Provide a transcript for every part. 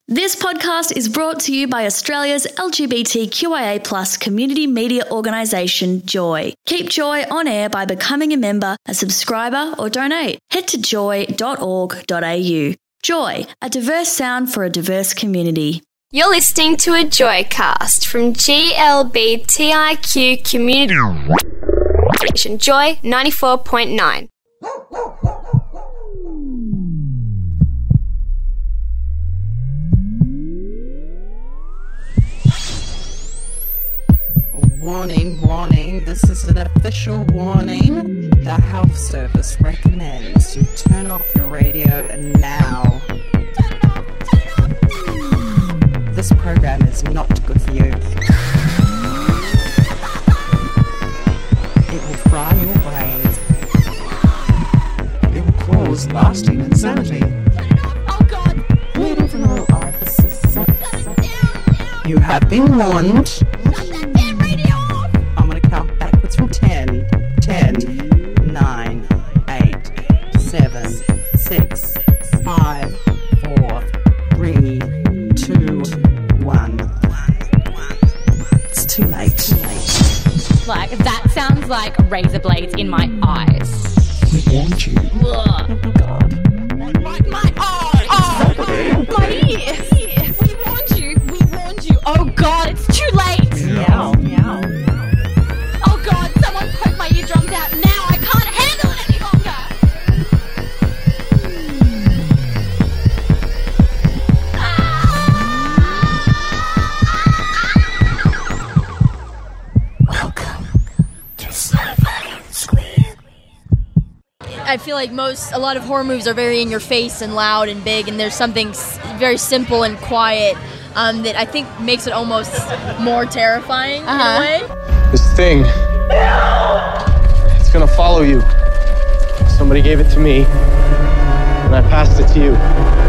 This podcast is brought to you by Australia's LGBTQIA+ community media organisation, Joy. Keep Joy on air by becoming a member, a subscriber or donate. Head to joy.org.au. Joy, a diverse sound for a diverse community. You're listening to a Joycast from GLBTIQ Community Station Joy 94.9. Warning, this is an official warning. The Health Service recommends you turn off your radio now. This program is not good for you. It will fry your brains. It will cause lasting insanity. Oh God! Bleeding from all orifices. You have been warned. I'm going to count backwards from 10. 10, 9, 8, 7, 6, 5, 4, 3, 2, 1. It's too late. Like, that sounds like razor blades in my eyes. We warned you. Ugh. God. My eyes! Oh, my ears! We warned you! Oh God, it's too late! Meow. Oh God, someone poke my eardrums out now! I can't handle it any longer! Welcome to Sci-Fi Squid. I feel like a lot of horror movies are very in your face and loud and big, and there's something very simple and quiet that I think makes it almost more terrifying in a way. This thing, it's gonna follow you. Somebody gave it to me, and I passed it to you.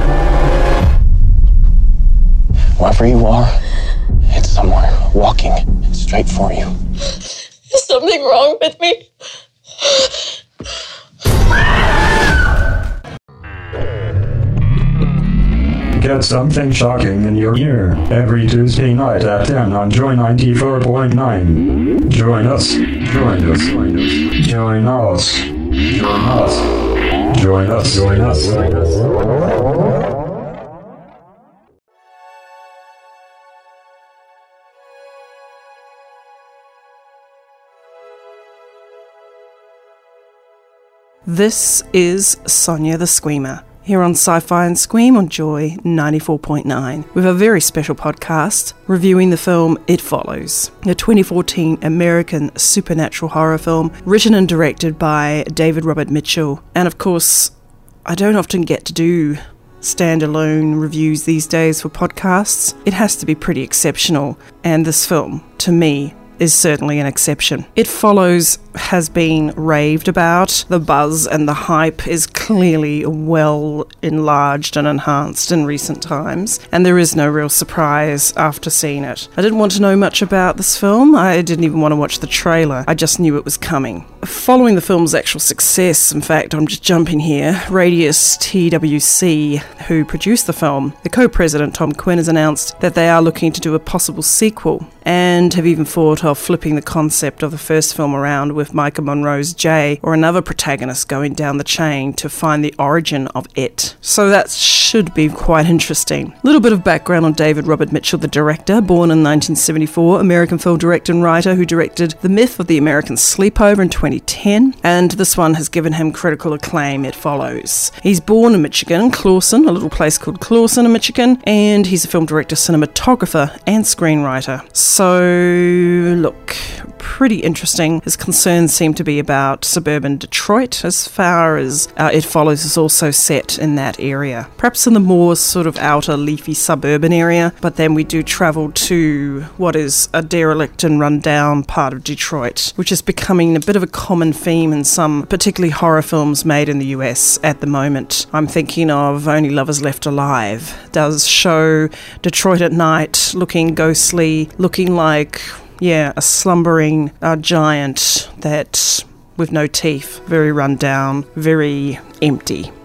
Wherever you are, it's somewhere walking straight for you. Is something wrong with me? Get something shocking in your ear every Tuesday night at 10 on Joy 94.9. Join us. This is Sonia the Screamer, here on Sci-Fi and Scream on Joy 94.9, with a very special podcast reviewing the film It Follows, a 2014 American supernatural horror film written and directed by David Robert Mitchell. And of course, I don't often get to do standalone reviews these days for podcasts. It has to be pretty exceptional, and this film, to me, is certainly an exception. It Follows has been raved about. The buzz and the hype is clearly well enlarged and enhanced in recent times, and there is no real surprise after seeing it. I didn't want to know much about this film. I didn't even want to watch the trailer. I just knew it was coming. Following the film's actual success, in fact, I'm just jumping here, Radius TWC, who produced the film, the co-president Tom Quinn has announced that they are looking to do a possible sequel, and have even thought of flipping the concept of the first film around with Micah Monroe's Jay or another protagonist going down the chain to find the origin of it. So that should be quite interesting. A little bit of background on David Robert Mitchell, the director, born in 1974, American film director and writer who directed The Myth of the American Sleepover in 2010, and this one has given him critical acclaim, It Follows. He's born in Michigan, Clawson, a little place called Clawson in Michigan, and he's a film director, cinematographer, and screenwriter. So, look, pretty interesting. His concerns seem to be about suburban Detroit, as far as It Follows is also set in that area. Perhaps in the more sort of outer leafy suburban area, but then we do travel to what is a derelict and run-down part of Detroit, which is becoming a bit of a common theme in some particularly horror films made in the US at the moment. I'm thinking of Only Lovers Left Alive. It does show Detroit at night, looking ghostly, looking like a slumbering giant that with no teeth, very run down, very empty.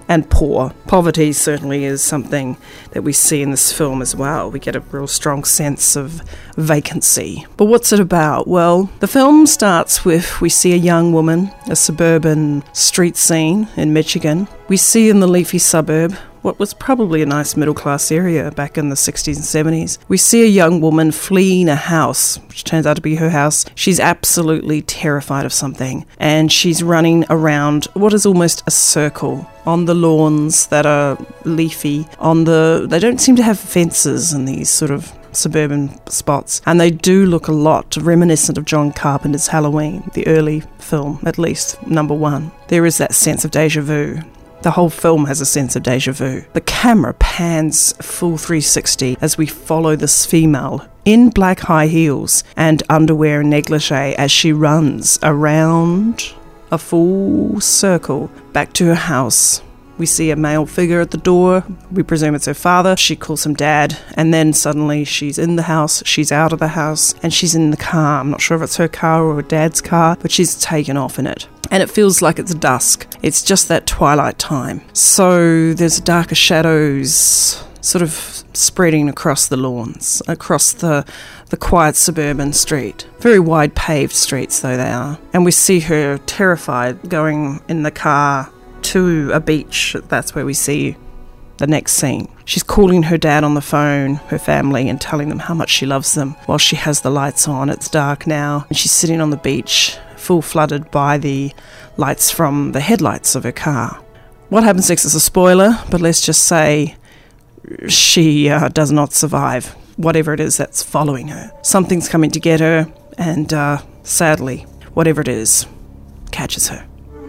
and poor. Poverty certainly is something that we see in this film as well. We get a real strong sense of vacancy. But what's it about? Well, the film starts with, we see a young woman, a suburban street scene in Michigan. We see in the leafy suburb what was probably a nice middle-class area back in the 60s and 70s. We see a young woman fleeing a house, which turns out to be her house. She's absolutely terrified of something, and she's running around what is almost a circle on the lawns that are leafy. They don't seem to have fences in these sort of suburban spots, and they do look a lot reminiscent of John Carpenter's Halloween, the early film, at least number 1. There is that sense of déjà vu. The whole film has a sense of déjà vu. The camera pans full 360 as we follow this female in black high heels and underwear and negligee as she runs around a full circle back to her house. We see a male figure at the door. We presume it's her father. She calls him Dad, and then suddenly she's in the house, she's out of the house, and she's in the car. I'm not sure if it's her car or her dad's car, but she's taken off in it. And it feels like it's dusk. It's just that twilight time. So there's darker shadows sort of spreading across the lawns, across the quiet suburban street. Very wide paved streets though they are. And we see her terrified going in the car to a beach. That's where we see the next scene. She's calling her dad on the phone, her family, and telling them how much she loves them while she has the lights on. It's dark now, and she's sitting on the beach, full flooded by the lights from the headlights of her car. What happens next is a spoiler, but let's just say she does not survive whatever it is that's following her. Something's coming to get her, and sadly, whatever it is, catches her.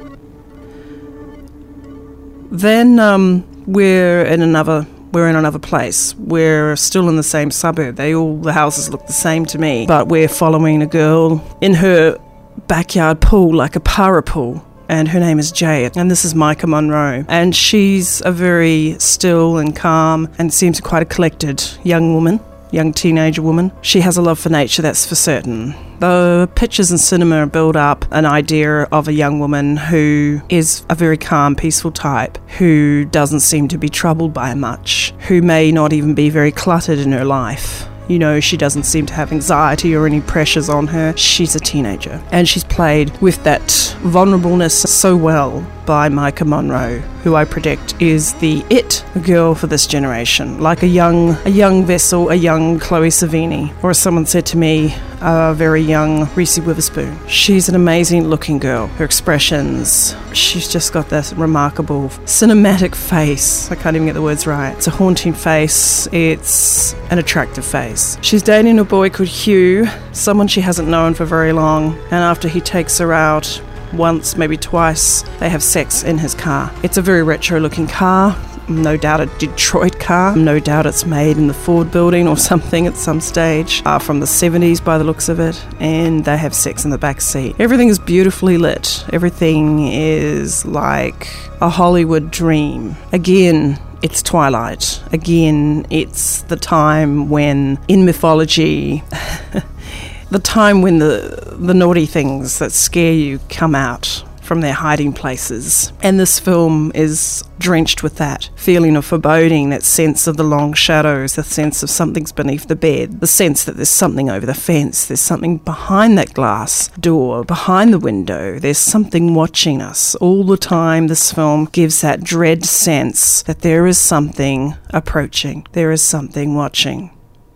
Then we're in another place. We're still in the same suburb. The houses look the same to me, but we're following a girl in her backyard pool, like a para pool, and her name is Jay, and this is Micah Monroe, and she's a very still and calm and seems quite a collected young teenager woman. She has a love for nature, that's for certain. The pictures in cinema build up an idea of a young woman who is a very calm, peaceful type, who doesn't seem to be troubled by much, who may not even be very cluttered in her life. You know, she doesn't seem to have anxiety or any pressures on her. She's a teenager. And she's played with that vulnerableness so well by Micah Monroe, who I predict is the girl for this generation. Like a young vessel, a young Chloe Sevigny, or as someone said to me, a very young Reese Witherspoon. She's an amazing looking girl. Her expressions, she's just got this remarkable cinematic face. I can't even get the words right. It's a haunting face. It's an attractive face. She's dating a boy called Hugh, someone she hasn't known for very long, and after he takes her out once, maybe twice, they have sex in his car. It's a very retro looking car. No doubt a Detroit car. No doubt it's made in the Ford building or something at some stage. From the 70s by the looks of it. And they have sex in the back seat. Everything is beautifully lit. Everything is like a Hollywood dream. Again, it's twilight. Again, it's the time when, in mythology, the time when the naughty things that scare you come out from their hiding places. And this film is drenched with that feeling of foreboding, that sense of the long shadows, the sense of something's beneath the bed, the sense that there's something over the fence, there's something behind that glass door, behind the window, there's something watching us. All the time this film gives that dread sense that there is something approaching, there is something watching.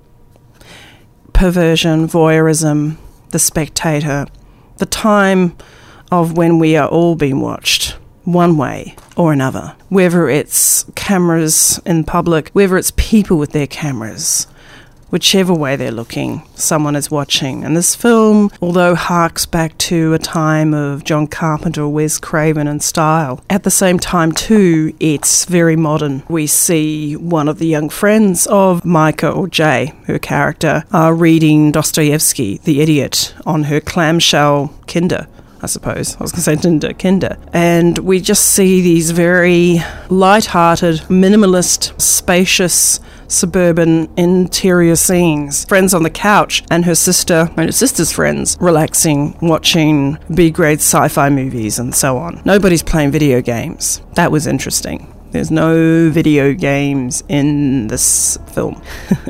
Perversion, voyeurism, the spectator, the time of when we are all being watched, one way or another. Whether it's cameras in public, whether it's people with their cameras, whichever way they're looking, someone is watching. And this film, although harks back to a time of John Carpenter or Wes Craven in style, at the same time too, it's very modern. We see one of the young friends of Micah, or Jay, her character, reading Dostoevsky, The Idiot, on her clamshell Kinder. I suppose. I was going to say Kinder. And we just see these very light-hearted, minimalist, spacious suburban interior scenes. Friends on the couch and her sister and her sister's friends relaxing, watching B-grade sci-fi movies and so on. Nobody's playing video games. That was interesting. There's no video games in this film.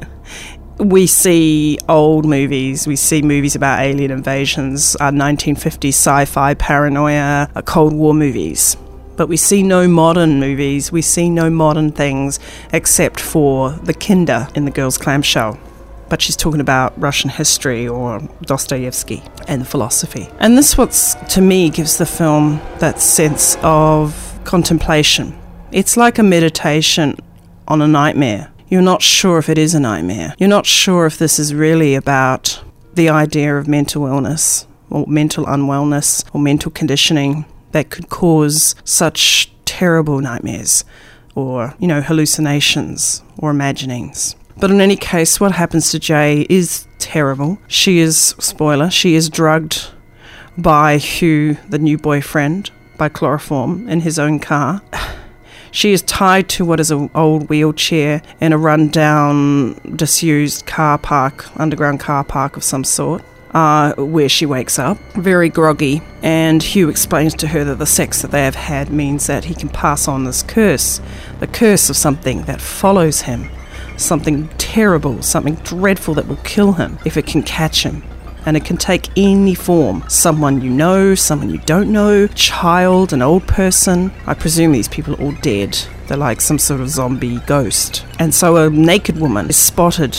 We see old movies, we see movies about alien invasions, 1950s sci-fi paranoia, Cold War movies. But we see no modern movies, we see no modern things except for the Kinder in The Girl's Clamshell. But she's talking about Russian history or Dostoevsky and philosophy. And this what's, to me, gives the film that sense of contemplation. It's like a meditation on a nightmare. You're not sure if it is a nightmare. You're not sure if this is really about the idea of mental illness or mental unwellness or mental conditioning that could cause such terrible nightmares or, hallucinations or imaginings. But in any case, what happens to Jay is terrible. She is drugged by Hugh, the new boyfriend, by chloroform in his own car. She is tied to what is an old wheelchair in a run-down, disused underground car park of some sort, where she wakes up, very groggy, and Hugh explains to her that the sex that they have had means that he can pass on this curse, the curse of something that follows him, something terrible, something dreadful that will kill him if it can catch him. And it can take any form. Someone you know, someone you don't know, child, an old person. I presume these people are all dead. They're like some sort of zombie ghost. And so a naked woman is spotted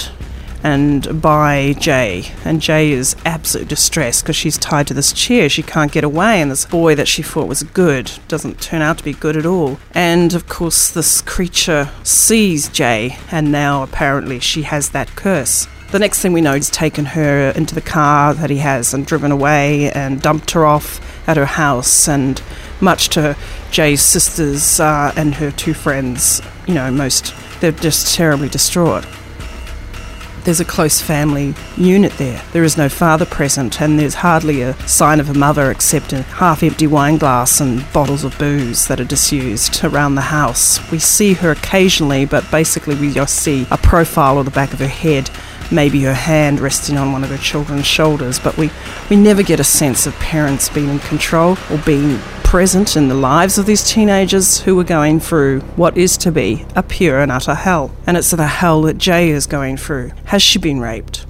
by Jay. And Jay is absolute distress because she's tied to this chair. She can't get away. And this boy that she thought was good doesn't turn out to be good at all. And of course this creature sees Jay. And now apparently she has that curse. The next thing we know, he's taken her into the car that he has and driven away and dumped her off at her house. And much to Jay's sisters and her two friends, they're just terribly distraught. There's a close family unit there. There is no father present, and there's hardly a sign of a mother except a half-empty wine glass and bottles of booze that are disused around the house. We see her occasionally, but basically we just see a profile or the back of her head, maybe her hand resting on one of her children's shoulders, but we never get a sense of parents being in control or being present in the lives of these teenagers who are going through what is to be a pure and utter hell. And it's the hell that Jay is going through. Has she been raped?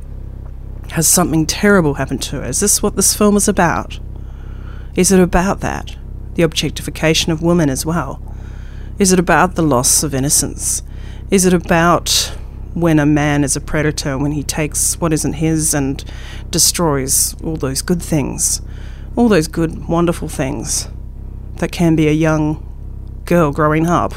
Has something terrible happened to her? Is this what this film is about? Is it about that? The objectification of women as well? Is it about the loss of innocence? Is it about when a man is a predator, when he takes what isn't his and destroys all those good things, all those good, wonderful things that can be a young girl growing up?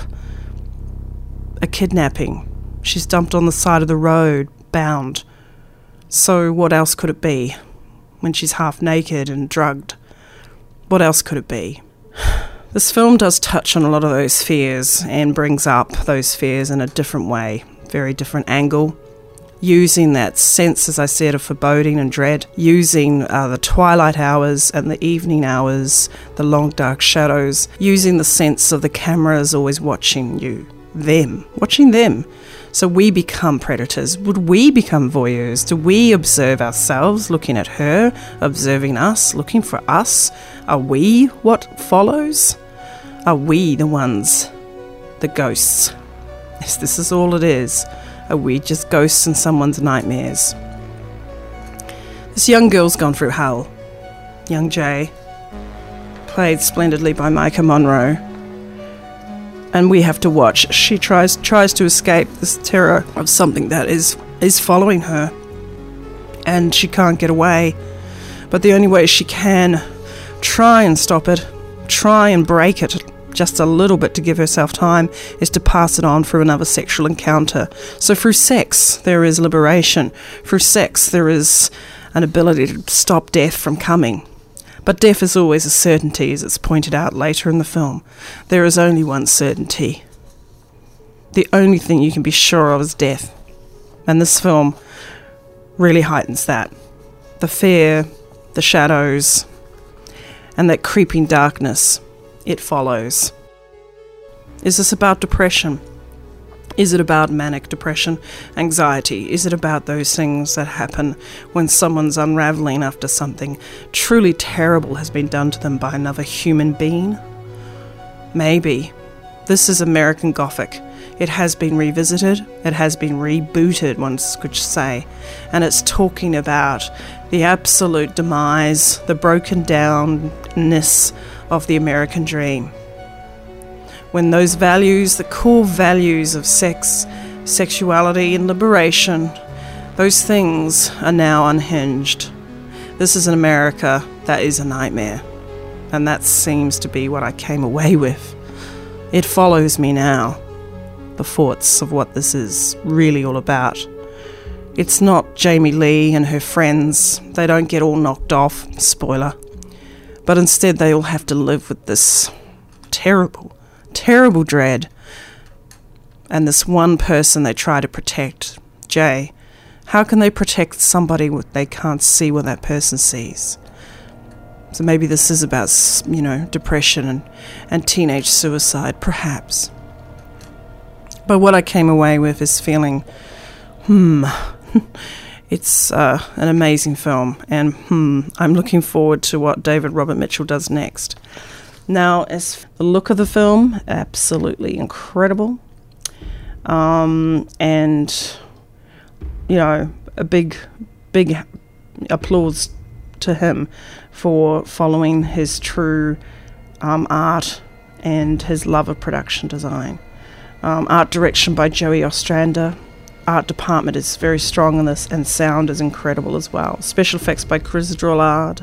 A kidnapping. She's dumped on the side of the road, bound. So what else could it be when she's half naked and drugged? What else could it be? This film does touch on a lot of those fears and brings up those fears in a different way. Very different angle, using that sense, as I said, of foreboding and dread, using the twilight hours and the evening hours, the long dark shadows, using the sense of the cameras always watching watching them. So we become predators. Would we become voyeurs? Do we observe ourselves, looking at her, observing us, looking for us? Are we what follows? Are we the ones, the ghosts? Yes, this is all it is. Are we just ghosts in someone's nightmares? This young girl's gone through hell. Young Jay, played splendidly by Micah Monroe. And we have to watch. She tries to escape this terror of something that is following her. And she can't get away. But the only way she can try and stop it, try and break it, just a little bit to give herself time, is to pass it on through another sexual encounter. So through sex, there is liberation. Through sex, there is an ability to stop death from coming. But death is always a certainty, as it's pointed out later in the film. There is only one certainty. The only thing you can be sure of is death. And this film really heightens that. The fear, the shadows, and that creeping darkness. It follows. Is this about depression? Is it about manic depression, anxiety? Is it about those things that happen when someone's unraveling after something truly terrible has been done to them by another human being? Maybe. This is American Gothic. It has been revisited, it has been rebooted, one could say, and it's talking about the absolute demise, the broken downness of the American dream. When those values, the core values of sex, sexuality and liberation, those things are now unhinged. This is an America that is a nightmare, and that seems to be what I came away with. It follows me now, the thoughts of what this is really all about. It's not Jamie Lee and her friends. They don't get all knocked off, spoiler. But instead they all have to live with this terrible, terrible dread. And this one person they try to protect, Jay. How can they protect somebody they can't see what that person sees? So maybe this is about, depression and teenage suicide, perhaps. But what I came away with is feeling, it's an amazing film, and I'm looking forward to what David Robert Mitchell does next. Now, as the look of the film, absolutely incredible, and a big applause to him for following his true art and his love of production design. Art direction by Joey Ostrander. Art department is very strong in this, and sound is incredible as well. Special effects by Chris Drollard.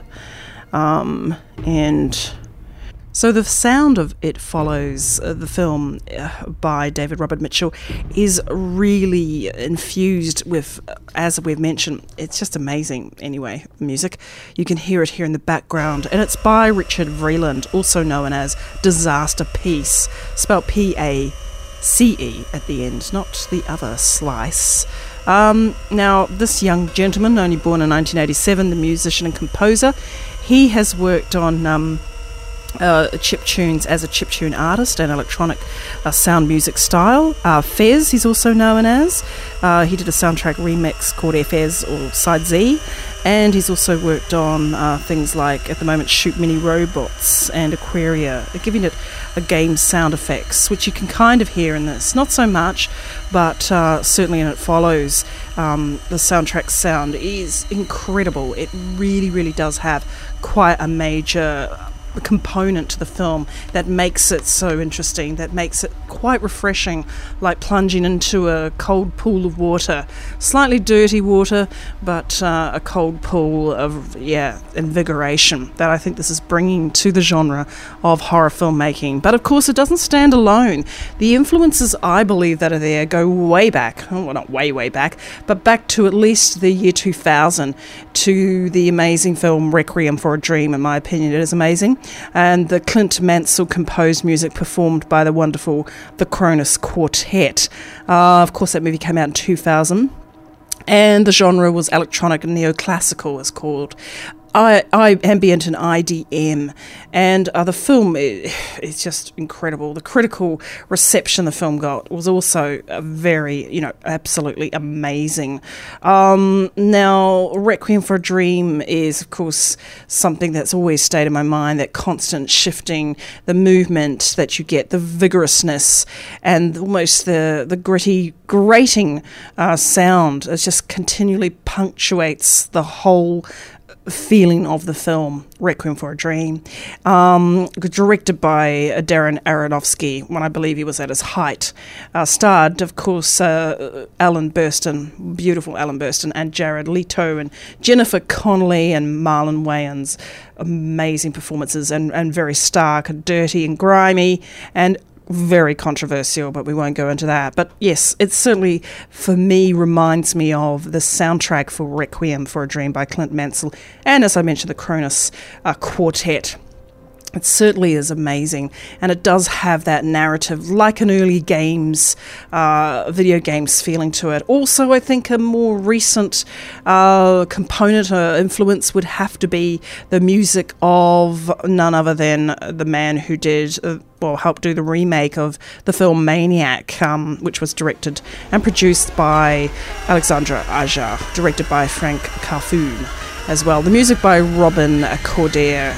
And so the sound of It Follows, the film by David Robert Mitchell, is really infused with, as we've mentioned, it's just amazing anyway, music. You can hear it here in the background, and it's by Richard Vreeland, also known as Disaster Peace, spelled P-A-C-E at the end, not the other slice. Now, this young gentleman, only born in 1987, the musician and composer, he has worked on chiptunes as a chiptune artist and electronic sound music style. Fez, he's also known as. He did a soundtrack remix called Fez or Side Z, and he's also worked on things like, at the moment, Shoot Mini Robots and Aquaria, giving it a game sound effects, which you can kind of hear in this. Not so much, but certainly in It Follows, the soundtrack sound is incredible. It really, really does have quite a major component to the film that makes it so interesting, that makes it quite refreshing, like plunging into a cold pool of water. Slightly dirty water, but a cold pool of, invigoration that I think this is bringing to the genre of horror filmmaking. But of course, it doesn't stand alone. The influences, I believe, that are there go way back, well, not way back, but back to at least the year 2000, to the amazing film Requiem for a Dream. In my opinion, it is amazing. And the Clint Mansell composed music performed by the wonderful The Kronos Quartet. Of course, that movie came out in 2000. And the genre was electronic and neoclassical, it's called. Ambient and IDM, and the film is just incredible. The critical reception the film got was also very, absolutely amazing. Now, Requiem for a Dream is, of course, something that's always stayed in my mind, that constant shifting, the movement that you get, the vigorousness, and almost the gritty, grating sound. It just continually punctuates the whole feeling of the film, Requiem for a Dream. Directed by Darren Aronofsky, when I believe he was at his height. Starred, of course, Ellen Burstyn, beautiful Ellen Burstyn, and Jared Leto, and Jennifer Connelly, and Marlon Wayans. Amazing performances, and very stark, and dirty, and grimy, and very controversial, but we won't go into that. But yes, it certainly, for me, reminds me of the soundtrack for Requiem for a Dream by Clint Mansell, and as I mentioned, the Kronos Quartet. It certainly is amazing, and it does have that narrative like an early video games feeling to it. Also, I think a more recent component or influence would have to be the music of none other than the man who did helped do the remake of the film Maniac, which was directed and produced by Alexandre Aja, directed by Frank Carfoon as well. The music by Robin Cordair.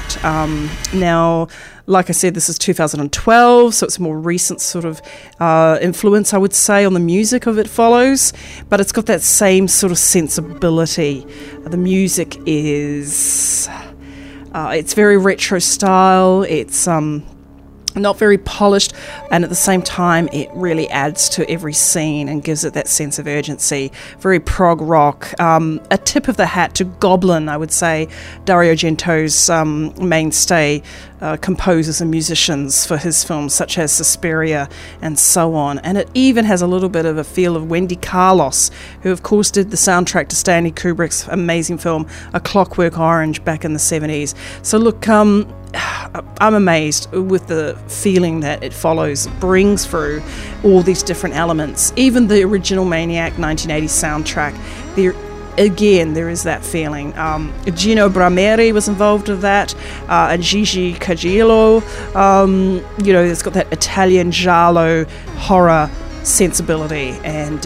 Now, like I said, this is 2012, so it's a more recent sort of influence, I would say, on the music of It Follows, but it's got that same sort of sensibility. The music is... it's very retro style, it's... not very polished, and at the same time it really adds to every scene and gives it that sense of urgency. Very prog rock, a tip of the hat to Goblin, I would say, Dario Argento's mainstay composers and musicians for his films such as Suspiria and so on. And it even has a little bit of a feel of Wendy Carlos, who of course did the soundtrack to Stanley Kubrick's amazing film A Clockwork Orange back in the 70s. So look, I'm amazed with the feeling that It Follows brings through all these different elements. Even the original Maniac 1980 soundtrack, there is that feeling. Gino Brameri was involved with that, and Gigi Caggiolo. It's got that Italian giallo horror sensibility, and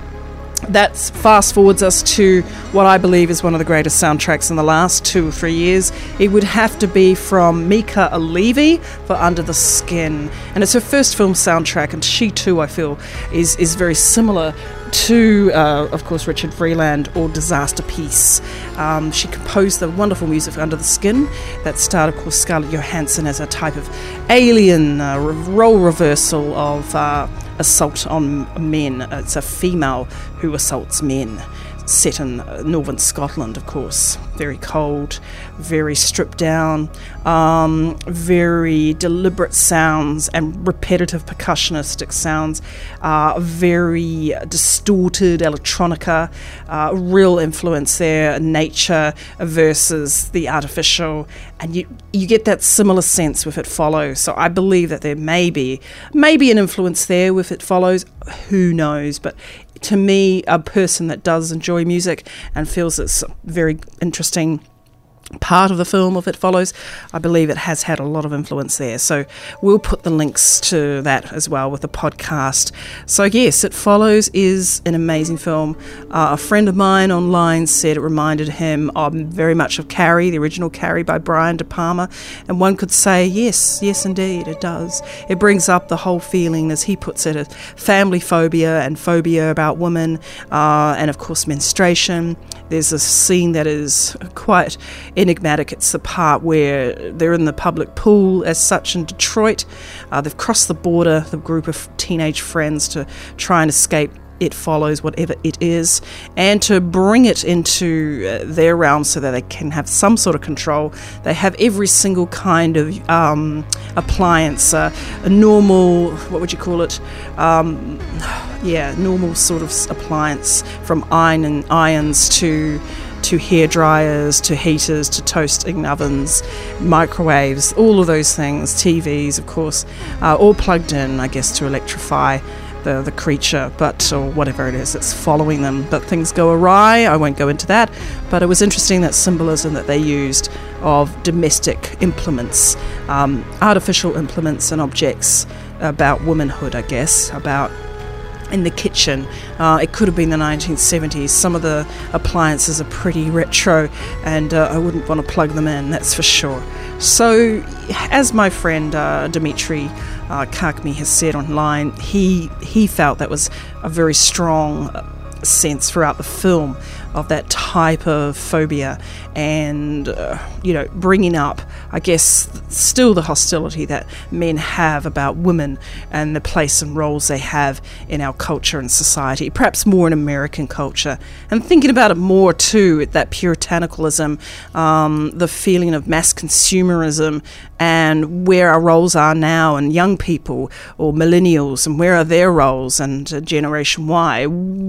that fast forwards us to what I believe is one of the greatest soundtracks in the last 2 or 3 years. It would have to be from Mika Alevi for Under the Skin, and it's her first film soundtrack, and she too, I feel, is very similar to, of course, Richard Freeland or Disaster Piece. She composed the wonderful music for Under the Skin that starred, of course, Scarlett Johansson as a type of alien role reversal of assault on men. It's a female who assaults men, set in northern Scotland, of course. Very cold, very stripped down, very deliberate sounds and repetitive percussionistic sounds, very distorted electronica, real influence there, nature versus the artificial, and you get that similar sense with It Follows. So I believe that there may be an influence there with It Follows, who knows, but to me, a person that does enjoy music and feels it's very interesting part of the film of It Follows, I believe it has had a lot of influence there. So we'll put the links to that as well with the podcast. So yes, It Follows is an amazing film. A friend of mine online said it reminded him very much of Carrie, the original Carrie by Brian De Palma, and one could say yes indeed it does. It brings up the whole feeling, as he puts it, of family phobia and phobia about women, and of course menstruation. There's a scene that is quite enigmatic. It's the part where they're in the public pool as such in Detroit. They've crossed the border, the group of teenage friends, to try and escape It Follows, whatever it is, and to bring it into their realm so that they can have some sort of control. They have every single kind of appliance, a normal, what would you call it? Normal sort of appliance, from irons to hair dryers, to heaters, to toasting ovens, microwaves, all of those things, TVs, of course, all plugged in, I guess, to electrify the creature, or whatever it is that's following them. But things go awry. I won't go into that, but it was interesting, that symbolism that they used of domestic implements, artificial implements and objects about womanhood, I guess, about in the kitchen. It could have been the 1970s. Some of the appliances are pretty retro, and I wouldn't want to plug them in, that's for sure. So, as my friend Dimitri Kakmi has said online, he felt that was a very strong sense throughout the film of that type of phobia, and bringing up, I guess, still the hostility that men have about women and the place and roles they have in our culture and society, perhaps more in American culture, and thinking about it more too, that puritanicalism, the feeling of mass consumerism, and where our roles are now, and young people or millennials, and where are their roles, and Generation Y, where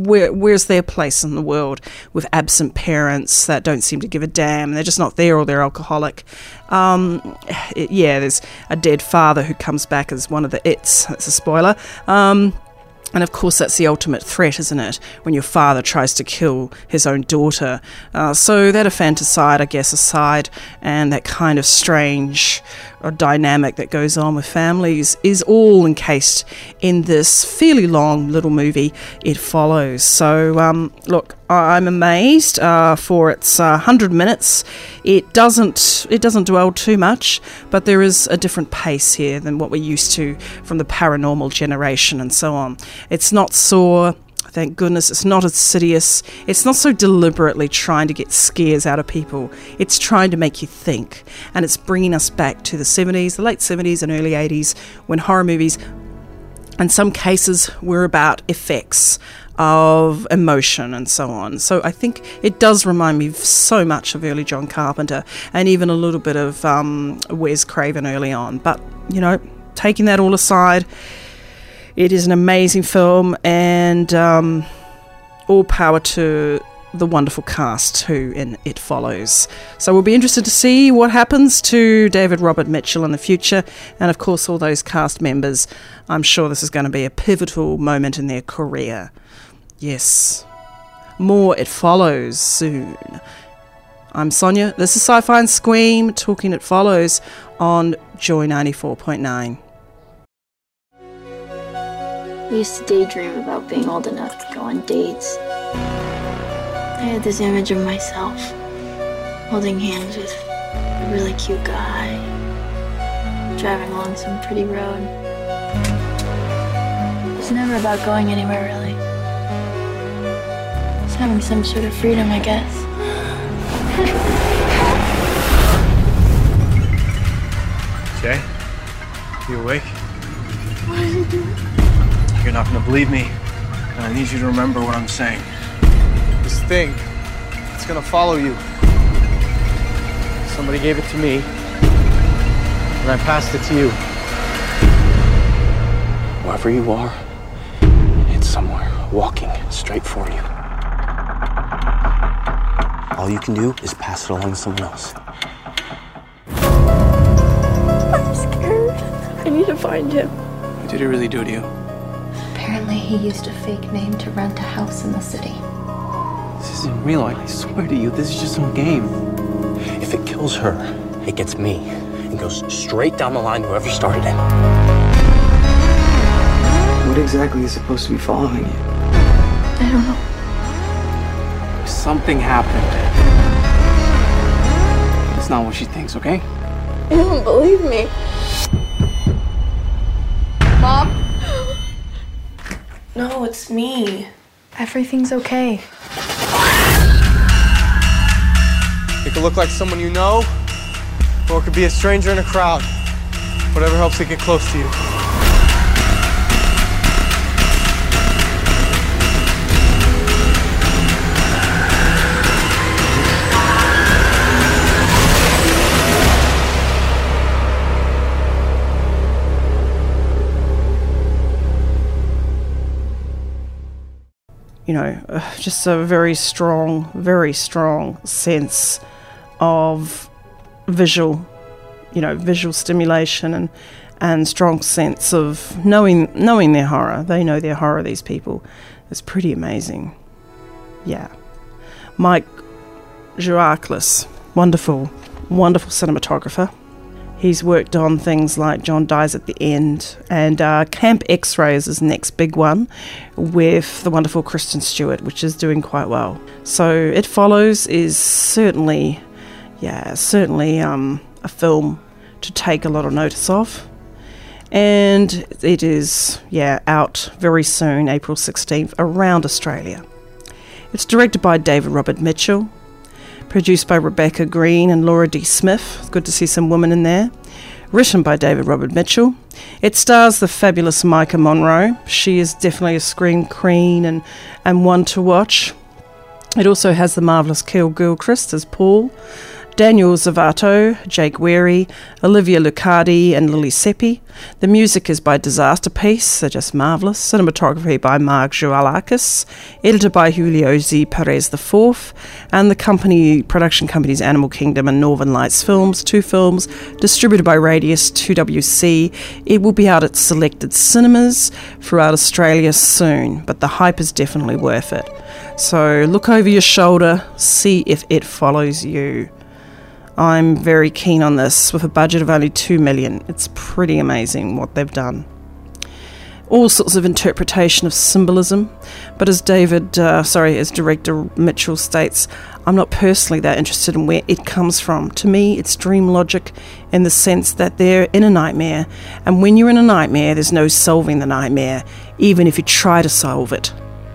where's their place in the world with absent parents that don't seem to give a damn? They're just not there, or they're alcoholic. There's a dead father who comes back as one of the It's. That's a spoiler. And of course that's the ultimate threat, isn't it? When your father tries to kill his own daughter. So that infanticide, I guess, aside, and that kind of strange dynamic that goes on with families is all encased in this fairly long little movie, It Follows. So, look, I'm amazed for its 100 minutes. It doesn't dwell too much, but there is a different pace here than what we're used to from the Paranormal generation and so on. It's not Saw. Thank goodness. It's not insidious. It's not so deliberately trying to get scares out of people. It's trying to make you think. And it's bringing us back to the 70s, the late 70s and early 80s, when horror movies, in some cases, were about effects of emotion and so on. So I think it does remind me so much of early John Carpenter, and even a little bit of Wes Craven early on. But, taking that all aside, it is an amazing film, and all power to the wonderful cast who in It Follows. So we'll be interested to see what happens to David Robert Mitchell in the future, and of course all those cast members. I'm sure this is going to be a pivotal moment in their career. Yes, more It Follows soon. I'm Sonia, this is Sci-Fi and Scream, talking It Follows on Joy 94.9. I used to daydream about being old enough to go on dates. I had this image of myself holding hands with a really cute guy, driving along some pretty road. It's never about going anywhere, really. It's having some sort of freedom, I guess. Jay, you awake? What are you doing? You're not going to believe me, and I need you to remember what I'm saying. This thing, it's going to follow you. Somebody gave it to me, and I passed it to you. Wherever you are, it's somewhere walking straight for you. All you can do is pass it along to someone else. I'm scared. I need to find him. What did he really do to you? Apparently he used a fake name to rent a house in the city. This isn't real, I swear to you, this is just some game. If it kills her, it gets me and goes straight down the line to whoever started it. What exactly is supposed to be following you? I don't know. Something happened. That's not what she thinks, okay? You don't believe me. Mom? No, it's me. Everything's okay. It could look like someone you know, or it could be a stranger in a crowd. Whatever helps it get close to you. Just a very strong sense of visual stimulation and strong sense of knowing their horror. They know their horror, these people. It's pretty amazing. Yeah. Mike Jouaklis, wonderful cinematographer. He's worked on things like John Dies at the End, and Camp X-Ray is his next big one with the wonderful Kristen Stewart, which is doing quite well. So It Follows is certainly a film to take a lot of notice of. And it is, out very soon, April 16th, around Australia. It's directed by David Robert Mitchell, produced by Rebecca Green and Laura D. Smith. It's good to see some women in there. Written by David Robert Mitchell. It stars the fabulous Micah Monroe. She is definitely a scream queen and one to watch. It also has the marvellous Kyle Gilchrist as Paul, Daniel Zavato, Jake Wary, Olivia Lucardi and Lily Seppi. The music is by Disaster Piece, they're just marvellous. Cinematography by Mark Joualakis, edited by Julio Z. Perez IV, and the production companies Animal Kingdom and Northern Lights Films, 2 films, distributed by Radius 2WC. It will be out at selected cinemas throughout Australia soon, but the hype is definitely worth it. So look over your shoulder, see if it follows you. I'm very keen on this with a budget of only $2 million. It's pretty amazing what they've done. All sorts of interpretation of symbolism, but as Director Mitchell states, I'm not personally that interested in where it comes from. To me, it's dream logic in the sense that they're in a nightmare, and when you're in a nightmare, there's no solving the nightmare, even if you try to solve it.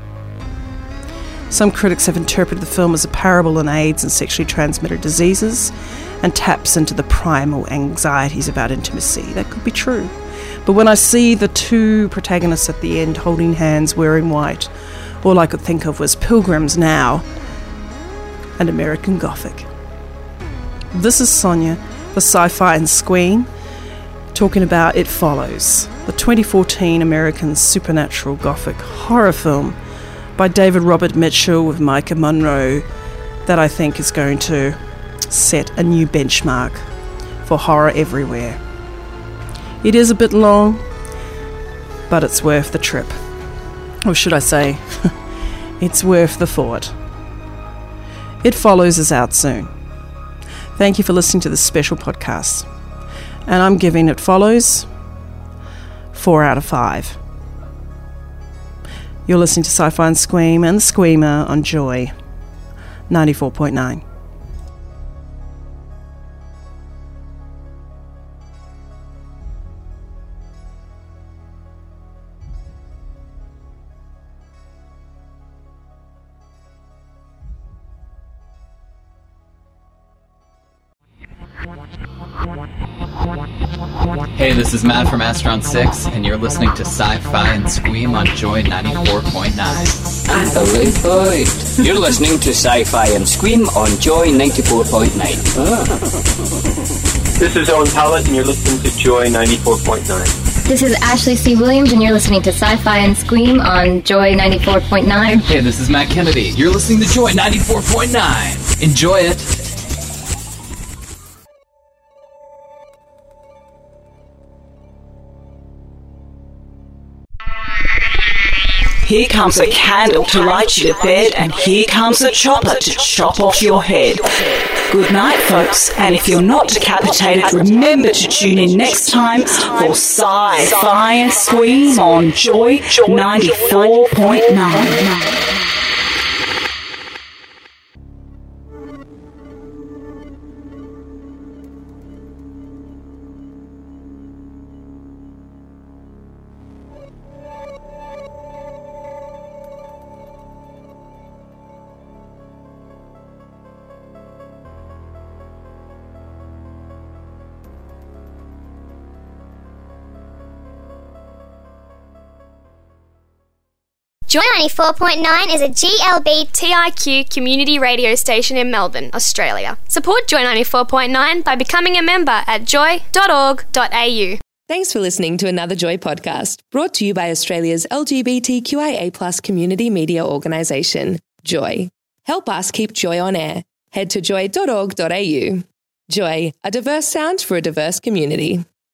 Some critics have interpreted the film as a parable on AIDS and sexually transmitted diseases and taps into the primal anxieties about intimacy. That could be true. But when I see the 2 protagonists at the end holding hands wearing white, all I could think of was Pilgrims Now and American Gothic. This is Sonia, the Sci-Fi and Squeam, talking about It Follows, the 2014 American supernatural Gothic horror film by David Robert Mitchell with Micah Monroe that I think is going to set a new benchmark for horror everywhere. It is a bit long, but it's worth the trip. Or should I say, it's worth the thought. It Follows is out soon. Thank you for listening to this special podcast. And I'm giving It Follows 4 out of 5. You're listening to Sci-Fi and Squeam and the Squeamer on Joy 94.9. Hey, this is Matt from Astron 6, and you're listening to Sci-Fi and Squeam on Joy 94.9. Alright, boy. You're listening to Sci-Fi and Squeam on Joy 94.9. This is Owen Pallett, and you're listening to Joy 94.9. This is Ashley C. Williams, and you're listening to Sci-Fi and Squeam on Joy 94.9. Hey, this is Matt Kennedy. You're listening to Joy 94.9. Enjoy it. Here comes a candle to light you to bed, and here comes a chopper to chop off your head. Good night, folks, and if you're not decapitated, remember to tune in next time for Sci-Fi and Squeam on Joy 94.9. Joy 94.9 is a GLBTIQ community radio station in Melbourne, Australia. Support Joy 94.9 by becoming a member at joy.org.au. Thanks for listening to another Joy podcast, brought to you by Australia's LGBTQIA+ community media organisation, Joy. Help us keep Joy on air. Head to joy.org.au. Joy, a diverse sound for a diverse community.